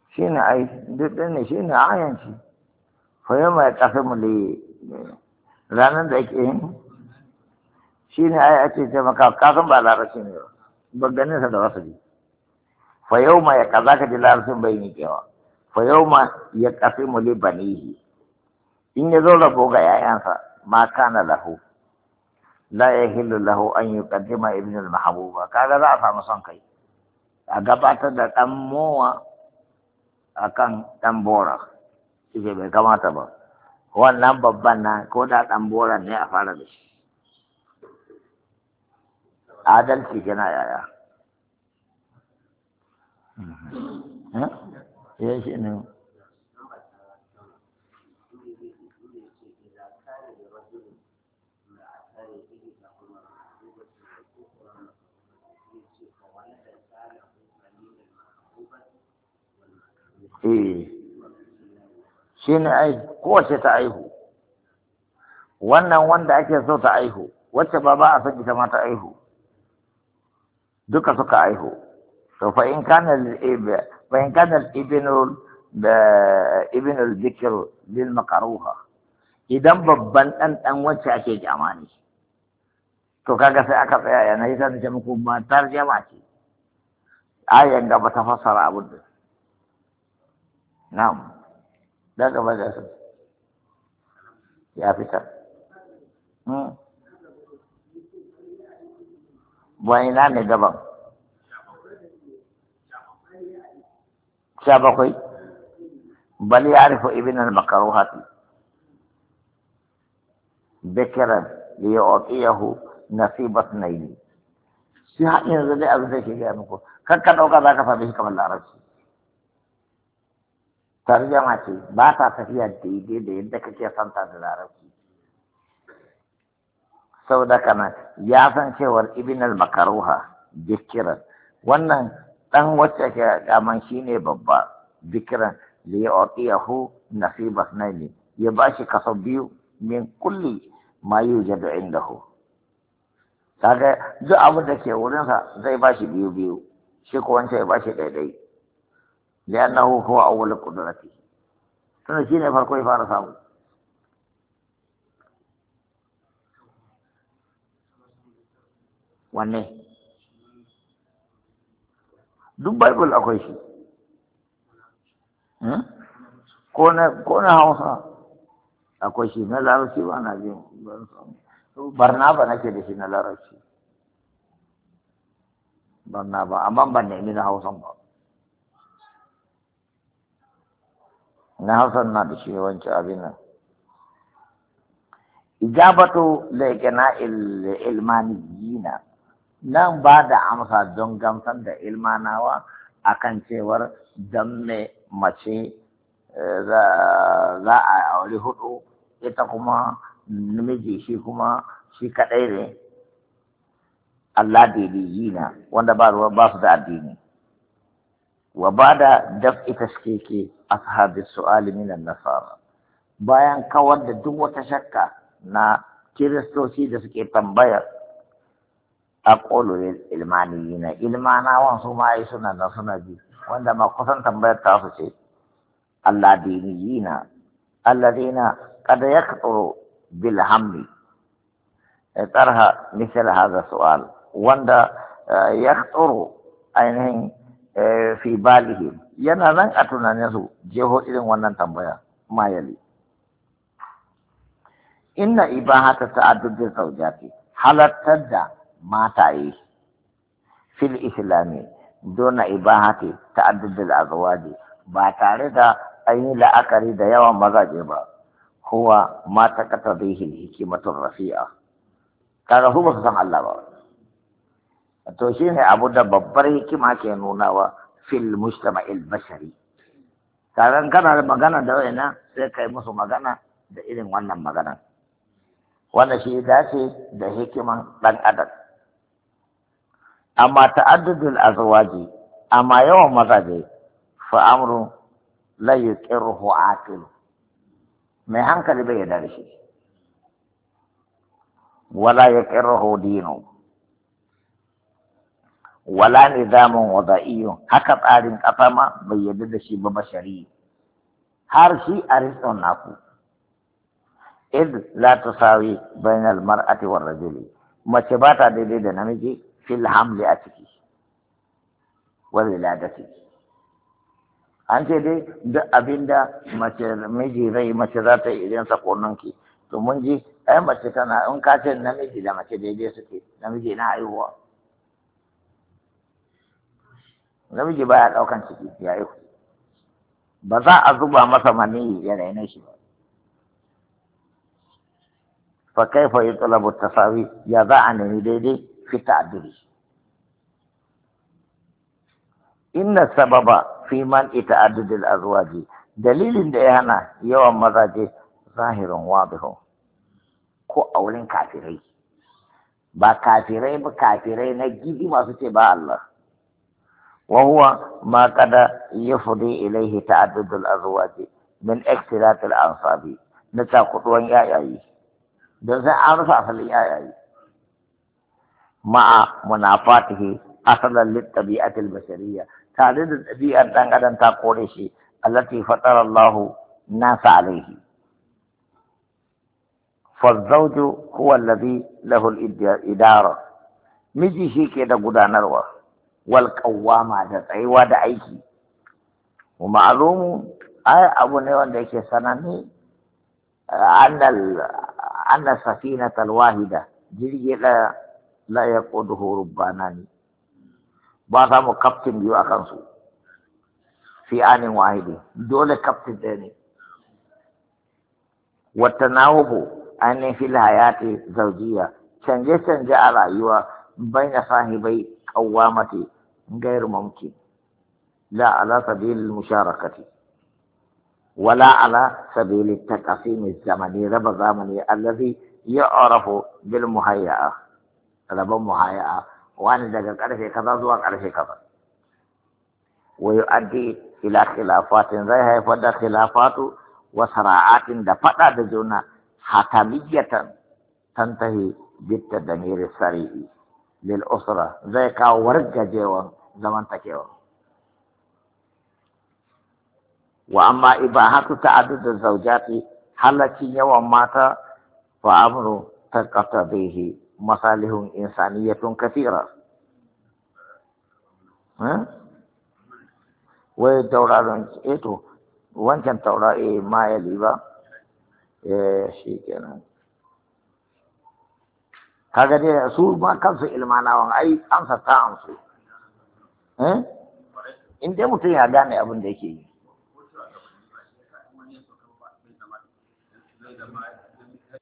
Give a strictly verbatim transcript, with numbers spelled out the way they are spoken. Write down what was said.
shi ne ai duk ɗin ne shi ne ayan shi fa yau mai ƙasa mu ranar da ake yin shi ne ai ake ce maka kasan ba larabci ne ba ban ganin sa da wasu ne fa yau ma ya kaza ka ji larabcin bai yi kewa fa yau ma ya ƙasa mu li banihi in ya zo rabo ga ‘ya'yansa ma kana lahu la ya hillu lahu an yi ƙaddima ibn al-mahabuba kaga za a samu son kai a gabatar da ɗan mowa a kan ɗan bora shi bai kamata ba wannan babban na ko da ɗan bora ne a fara da shi adalci yana yaya ya shi ne eh shi ne ai kowace ta aihu wannan wanda ake so ta aihu wacce ba ba a son ita ma ta aihu duka suka aihu to fa in kana fa in kana ibnul da ibnul dhikr lil makruha idan babban dan dan wacce ake kyamani to kaga sai aka tsaya yana yi ta ce muku matar jama'a ce ayan gaba ta fassara abin da na'am daga ba da su ya fita wani na ne gaban sha bakwai bal ya rufe ibn al-makaruhati bikiran li yu'tiyahu nasibat nayli shi har yanzu dai abin da ke gaya muku kar ka dauka za ka same shi kamar larabci tarjama ce ba ta tafiya daidai da yadda kake santa da larabci saboda kana ya san cewar ibn al-makaruha bikiran wannan dan wacce ke kaman shine babba bikiran li yu'tiyahu nasibat nayli ya bashi kaso biyu min kulli ma yujadu indahu kaga duk abin da ke wurinsa zai bashi biyu biyu shi ko wancan ya bashi daidai li'annahu huwa awwal qudrati tunda shine farko ya fara samu wanne duk bible akwai shi ko na ko na Hausa akwai shi na larabci ba na jin Barnaba nake da shi na larabci Barnaba amma ban nemi na Hausan ba na Hausan na da shi wancan abin nan ijabatu laikina ilmaniyina nan ba da amsa don gamsar da ilmanawa akan cewar dan me mace za a aure hudu ita kuma namiji shi kuma shi kadai ne Allah dalilina wanda ba ruwa ba su da addini wa bada daf'i tashkiki ashabi su'ali min an-nasara bayan kawar da duk wata shakka na kiristoci da suke tambaya a ƙololin ilmaniyina ilmanawan su ma yi suna da suna ji wanda ma kusan tambayar ta su ce Allah diniyina alladhina qad yaqturu bil hamli tarha misal hadha su'al wanda yaqturu ainihin fi balihi yana nan a tunanin su jeho irin wannan tambaya ma yali inna ibahata ta'addud zawjati halattar da mataye fil islami dona ibahati ta'addud al-azwaji ba tare da an yi la'akari da yawan mazaje ba huwa ma taqtadihi al-hikmatu rafi'a kaga hu ba san Allah ba to shine abu da babbar hikima ke nunawa fil mujtama'il bashari kaga kana da magana da wayna sai kai musu magana da irin wannan magana wanda shi dace da hikiman dan adam amma ta'addudul azwaji amma yawan mazaje fa amru la yuqirruhu aqil mai hankali bai yarda da shi wala yuqirruhu dinu wala nizamun wada'iyyun haka tsarin ƙasa ma bai yarda da shi ba bashari har shi ariston naku id la tusawi bainal mar'ati war rajuli mace ba ta daidai da namiji fil hamli a ciki wal wiladati an ce dai duk abinda mace miji zai mace za ta yi idan sakonin ki to mun ji ai mace tana in ka ce namiji da mace daidai suke namiji na haihuwa namiji baya daukan ciki ya haihu ba za a zuba masa mani ya raina shi ba fa kaifa yutlabu tasawi ya za a nemi daidai fi ta'addudi inna sababa fi man ta'addud al-azwaji dalilin da ya hana yawan mazaje zahirin wadihu ko a wurin kafirai ba kafirai ba kafirai na gidi masu ce ba Allah wa huwa ma kada yafdi ilaihi ta'addud al-azwaji min ikhtilat al-ansabi na takuduwan yayayi don sai an rufe asalin yayayi ma'a munafatihi asalan littabi'atil bashariyya tare da ɗabi'ar ɗan adam ta kore shi allati fatara Allah nasa alaihi فالزوج هو الذي له الإدارة مجي شيء كده قدانروا والقوامة تتعيوا دعيكي ومعلوم أي أبو نيوان ديكي سناني أن أن السفينة الواحدة جري لا لا يقوده رباناني بعض كابتن يو أكنسو في آن واحد دول كابتن تاني والتناوب أن في الحياة الزوجية canje canje a rayuwa بين صاحبي قوامتي غير ممكن لا على سبيل المشاركة ولا على سبيل التقسيم الزمني رب زمني الذي يعرف بالمهيئة رب مهيئة وأنا دقا قرفي كذا زوا قرفي كذا ويؤدي إلى خلافات زي فدا خلافات وصراعات دفتا دجونا حتمية تنتهي بالتدمير السريع للأسرة زي كاو ورقة جيوان زمان تكيوان وأما إباحة تعدد الزوجات حالتي يوم مات فأمر تقتضيه مصالح إنسانية كثيرة ها ودوران إيتو وانشان تورا إيه ما يليبا إيه شيء كنا kaga dai su ma kansu ilmanawan ai an saka an su eh in dai mutum ya gane abin da yake yi